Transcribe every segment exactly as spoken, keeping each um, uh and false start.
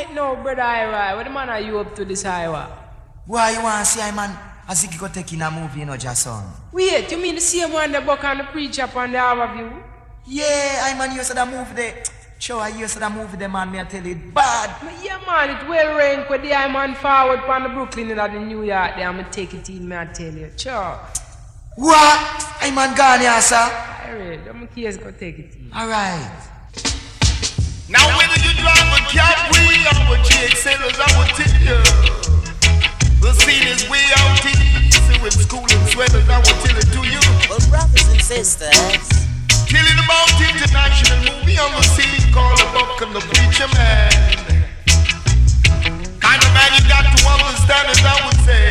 it now, brother Ira. What the man are you up to this Ira? Why you want to see I man as if you go take in a movie, you know, Jason? Wait, you mean the same one the book and the preacher upon the overview? Yeah, I man, you said that movie there. Sure, I used to that movie there, man, me I tell you, it bad. But yeah, man, it well ranked with the I man forward from the Brooklyn and the New York there. I'm going to take it in, me I tell you. Sure. What? I man gone here, sir. Alright, I'm going to take it in. Alright. Now whether you drive a Capri or a G X L, I will tell you. The scene is way out easy with school and sweaters, I will tell it to you. Well, brothers and sisters, telling about international movie on the scene called A Buck and the Preacher Man. Kind of man you got to understand as I would say.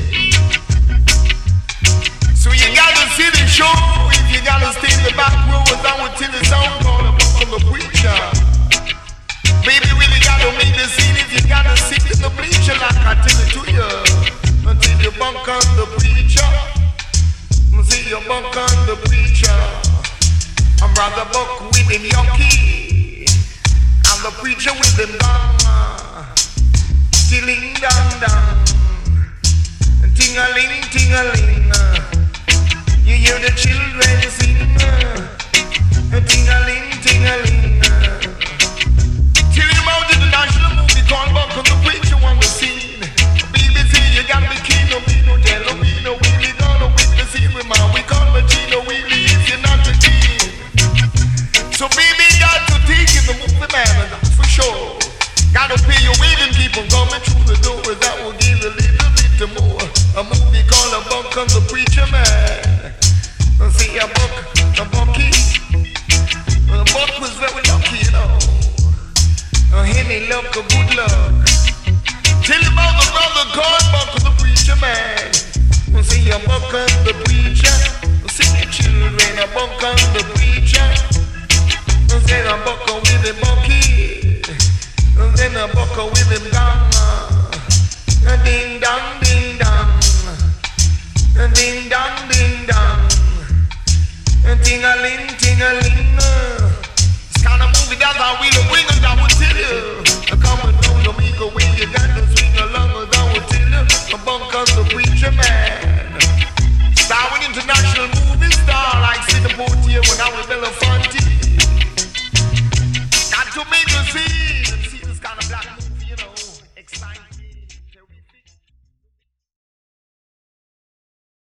So you gotta see the show if you gotta stay in the back row as I would tell the sound called A Buck and the Preacher. Baby really gotta make the scene if you gotta sit in the bleacher like I tell it to you. Until you bunk on the preacher. See you bunk on the preacher. I'm brother Buck with him yucky, and the preacher with him gong, tilling dong dong, ting-a-ling, ting-a-ling. You hear the children sing, ting-a-ling, ting-a-ling. Till you about the national movie called Buck and the preacher on the scene. B B C, you gotta be keen, no be no jello, be no wheelie, gonna witness it with my we call Machino wheelie if you're not the king. So baby, got to take in the movie man, that's for sure. Gotta pay your way and keep on coming through the doors. That will give a little bit more. A movie called A Buck and the Preacher Man. See a buck, a bucky. The buck was very lucky, you know. Uh, any luck, a good luck. Tell him about the brother called Buck and the Preacher Man. See a buck and the preacher. See the children, a buck and the preacher. Then a buckle with him bucky, then a buckle with him gong, ding dong, ding dong, ding dong, ding dong, ting a ling, ting a ling. It's kind of movie that I will bring us. I will tell you. Come and know the make away you got to swing along as I will tell you. A bunk on the preacher man. Star with international movie star like Sidney Poitier when I was Bella Fun.